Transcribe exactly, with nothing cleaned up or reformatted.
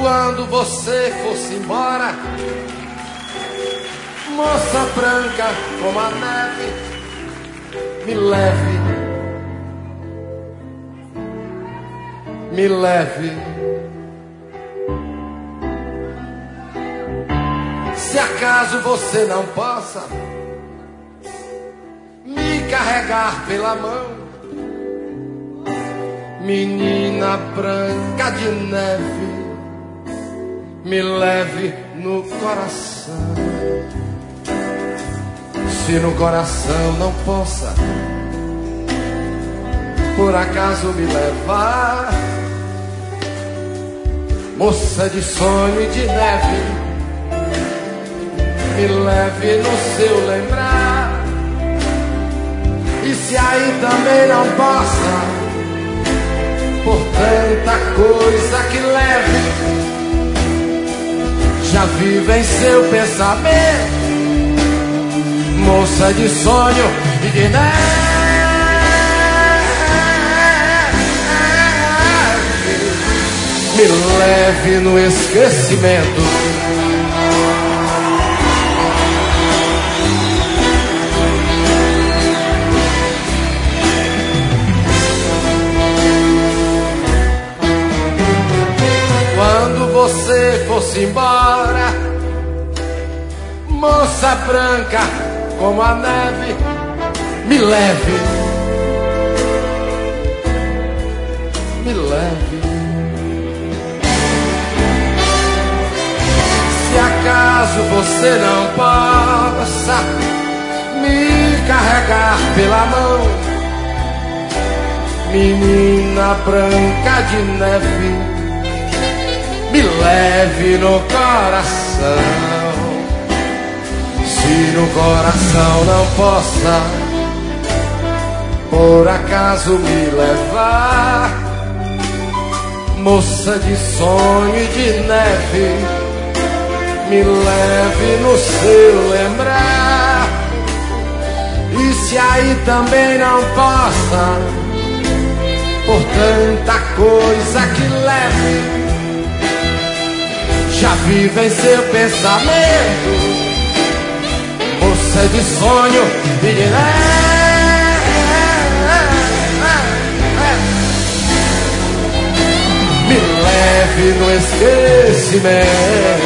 Quando você fosse embora, moça branca como a neve, me leve, me leve. Se acaso você não possa me carregar pela mão, menina branca de neve, me leve no coração. Se no coração não possa, por acaso me levar, moça de sonho e de neve, me leve no seu lembrar. E se aí também não possa, por tanta coisa que leve, já vive em seu pensamento, moça de sonho e de neve, me leve no esquecimento. Quando você fosse embora, moça branca como a neve, me leve, me leve. Se acaso você não possa me carregar pela mão, menina branca de neve, me leve no coração. Se no coração não possa, por acaso me levar, moça de sonho e de neve, me leve no seu lembrar. E se aí também não possa, por tanta coisa que leve, já vive em seu pensamento, moça de sonho e de neve, me leve no esquecimento.